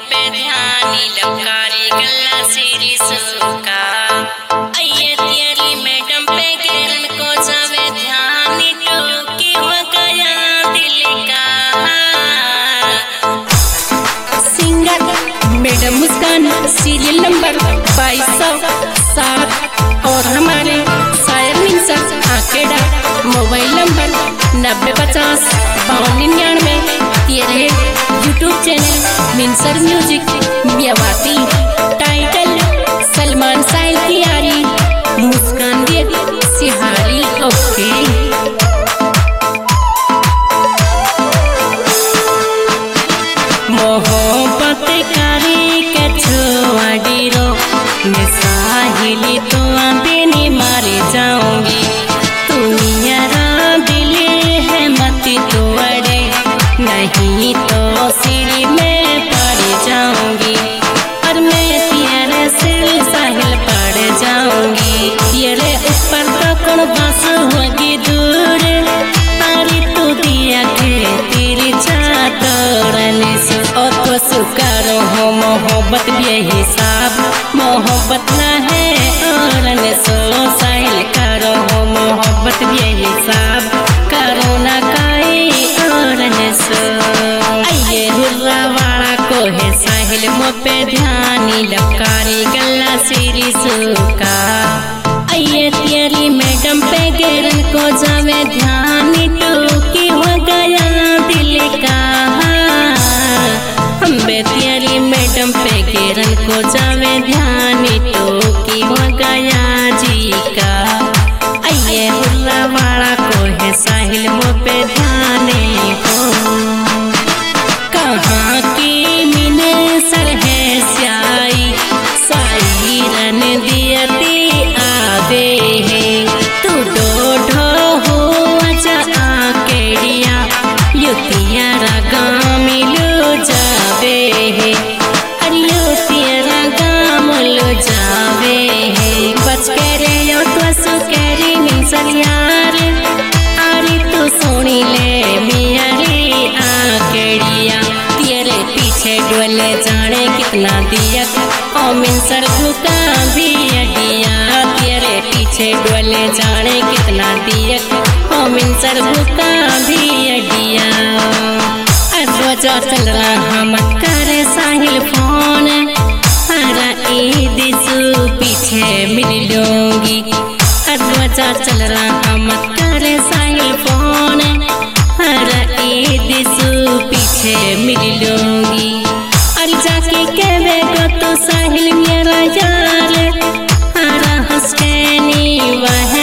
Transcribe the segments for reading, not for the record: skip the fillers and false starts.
पे ध्यानी लकारी गल्ला सीरी सुका आइए तेरी मैडम पे गेरन को जावे ध्यानी टोकी हो गया दिल का। Singer madam Muskan serial number 2207 और हमारे शायर मिनसर आकेडा मोबाइल नंबर 9050 5299 यूट्यूब चैनल मिनसर म्यूजिक मियावाती। टाइटल सलमान साहिल की यारी मुस्कान देव सिहारी। ओके मोहब्बत कारी के छोड़ी रो मैं साहिली तो बेनी मारे जाऊंगी तू मेरा दिल है मत तोड़े नहीं तो सीढ़ी में पड़ जाऊंगी और मैं तेरे सिर साहिल पड़ जाऊंगी तेरे ऊपर तो कौन बस होगी दूर तारी तू दिया के तेरी चादरने से और तो सुकारो हो मोहब्बत बेहिसाब मोहब्बत ना है और ने सो साहिल करो हो मोहब्बत बेहिसाब करो ना काई और ने सो आइए हुर्रा वाला को है साहिल मो पे ध्यानी लकारी गल्ला सीरी सुका आइए तेरी मैडम पे गेरन को जावे ध्यानी टोकी हो गया दिल का। हम तेरी मैडम पे गेरन को जावे ध्यानी टोकी हो गया जी का आइए हुर्रा वाला को है साहिल मो पे ध्यानी हो। कहाँ की मिनसर है स्याई साइरन दियती आवे है तू डोढो हो जा आकेड़िया युतिया रगा मिलो जावे है अरे युतिया रगा मिलो जावे है बच के रे यो तो सुकेरी मिनसर यार अरे तू सोनी ले मियारी आकेड़िया तेरे पीछे डोले जाने कितना दिया ओ मिनसर भूखा भी अडिया तेरे पीछे डोले जाने कितना दिया ओ मिनसर भूखा भी अडिया। रोजा चल रहा मत करे साहिल फोन हरा ईद सु पीछे मिल लूंगी रोजा चल रहा मत करे साहिल फोन हरा ईद सु पीछे मिल लूंगी और जाके कहवे गो तो साहिल मेरा यार हरा हंसनी वह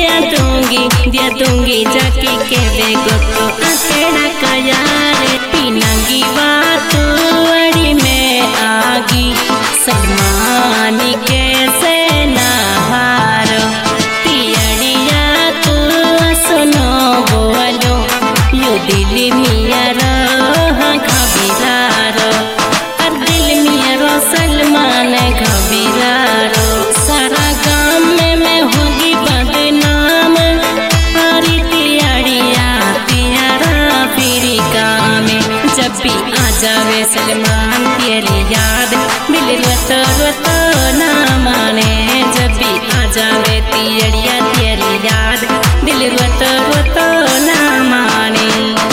दिया दूंगी जाके कहवे गो तो अकेला का यार पीनांगी बात अड़ी में आगी सलमान कैसे नहारो तियड़िया तू सुनो बोलो यो दिल मियारो घबीरारो और दिल मियारो सलमान घबीरारो सारा गाँव में मैं होगी बदनाम हरी तियड़िया तियारा फिरी काम जब भी आ जावे सलमान तेरी याद दिल रोतो रोतो ना माने जब भी आ जावे तियड़िया तेरी याद दिल रोतो रोतो ना माने।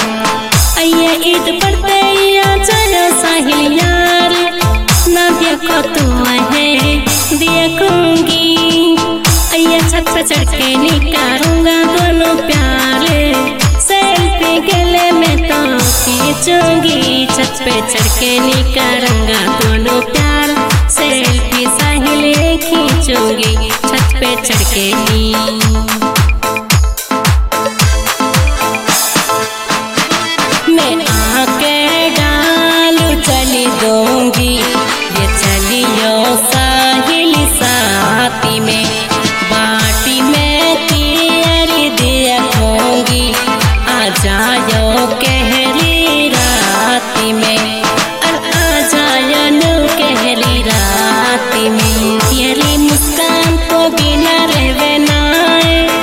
आइए ईद पड़ते आ जाओ साहिल यार ना देखो तू है देखूंगी आइए छत पे चढ़ के निकालूंगा दोनों प्यारे सेल्फी गले में तो खींचूंगी छत पे चढ़ के निकालूंगा दोनों प्यार सेल्फी साहिल खींचूंगी छत पे चढ़ के मैं आके डालू चली दूंगी ये चलियो साहिल साथी में बाटी में तेरी देखूंगी आ जाओ कहरी राती में और आ जाओ नु कहरी राती में तेरी मुस्कान को बिना रहवे ना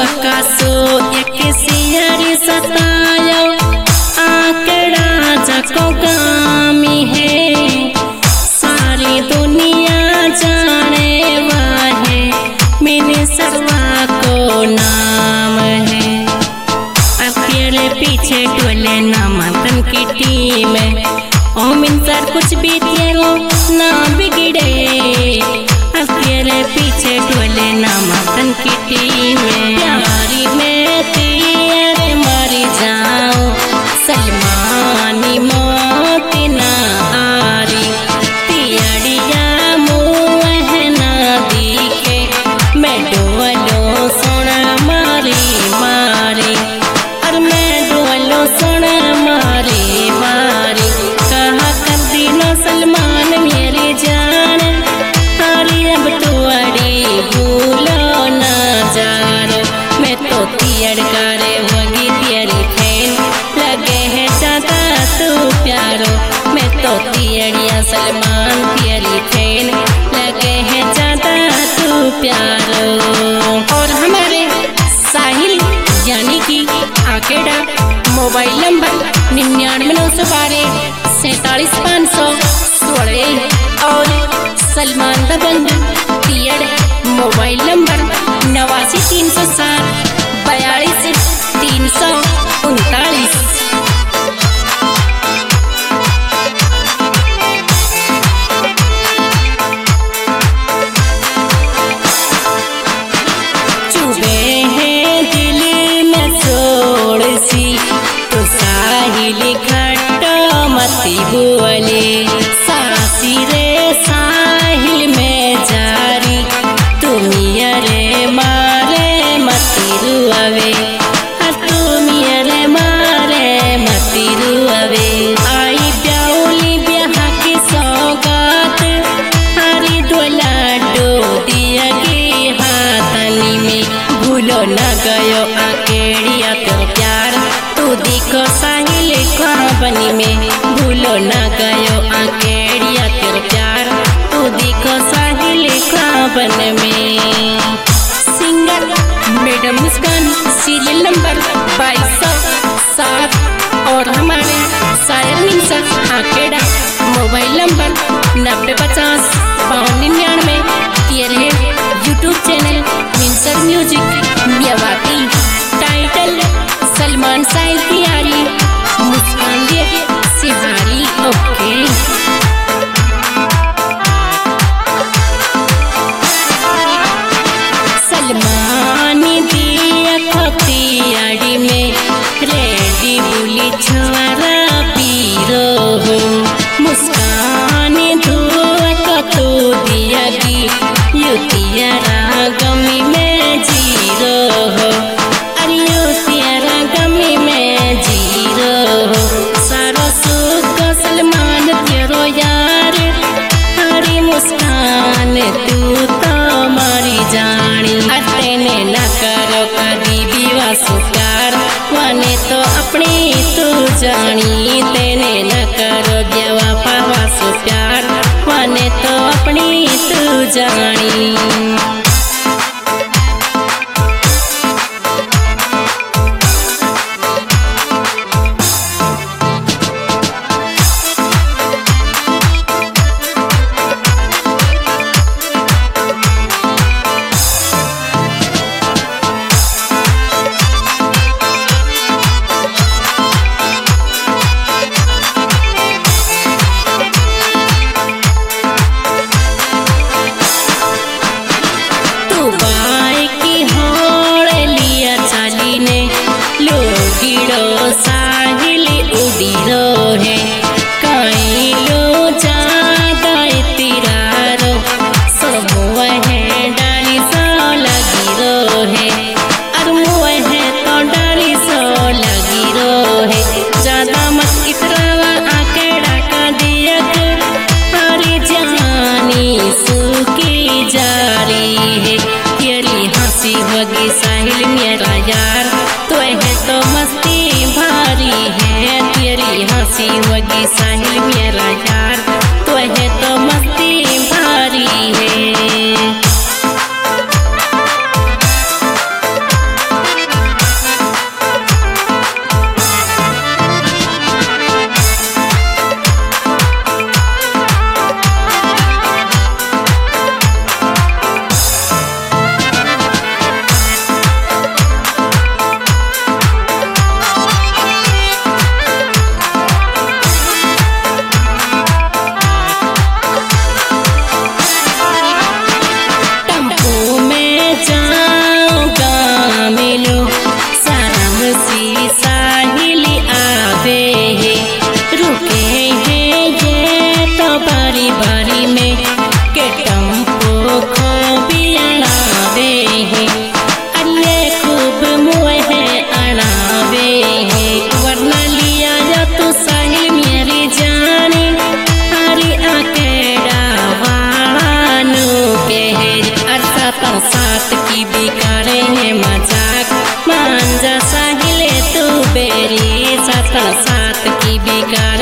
आकाशो एक सियारी सतायो आंकड़ा जको गामी है सारी दुनिया जाने वाहे मेरे सर्वा को नाम है। अकेले पीछे टोले नामांकन की टीम ओमिन सर कुछ भी तेरो ना बिगड़े अकेले पीछे टोले नामांकन की टीम प्यारी में तेरे मारी जाओ सलमानी मौत ना आरी तियड़िया मुँह ना दिखे मैं डोलो सोना मारी मारी और मैं डोलो सोना मारी मारी कहा कर दिनो सलमान मेरी जान अरे अब तो अड़ी भूलो ना जानो मैं तो तियड़ करे होगी तेरी फैन लगे है ज्यादा तू प्यारो मैं तो तियड़िया सलमान तेरी फैन लगे है ज्यादा तू प्यारो। और हमारे साहिल यानी कि आकेडा मोबाइल नंबर 9992473516 और सलमान दबंग तियड़ मोबाइल नंबर 8937423339। चुभे हैं दिल में सोड़ सी तो साहिल खट्टा मती बोले सासी रे साहिल में जारी तुम रे मारे मती रुआवे तुम रे मारे मती रुआवे आई ब्याउली ब्याह की सौगात हरी डोला डो दिया के हाथनी में भूलो न गयो आकेड़िया तो प्यार तू देखो साहिल ख्वाबनी में भूलो न गयो आकेड़िया तेरे प्यार तू देखो साहिल ख्वाबन में। Singer madam Muskan serial number 2207 और हमारे शायर मिनसर आकेडा मोबाइल नंबर 90505299 तेरे यूट्यूब चैनल मिनसर म्यूजिक मेवाती टाइटल सलमान साहिल तियारी मुस्कान दे सिहारी ओके। सलमानी दिया खतियाड़ी में रेडी बुली छुआरा पीरो हो मुस्कान धुआ कतो दिया गी युतियारा गमी में जीरो हो अरे युतियारा गमी में जीरो हो सारो सुख सलमान तेरो यार हरी मुस्कान तू तो मारी जानी तेने न करो कभी भी वासुकार वाने तो अपनी तू जानी तेने न करो बेवफा वासु प्यार वाने तो अपनी तू जानी। साहिल उड़ीरो है कई लो जादा तिरारो सब है डाली सो लगी है और है तो डाली सो लगी है ज्यादा मत इतरावा आकेड़ा का दिया हरी जानी सुखी जारी है तेरी हंसी होगी साहिल मेरा यार तो है तो मस्ती भारी है तेरी हंसी होगी साहिल मेरा यार तो है तो मस्ती भारी है। की बेकारे है मजाक मांझा साहिले तू बेरी साथ की बेकार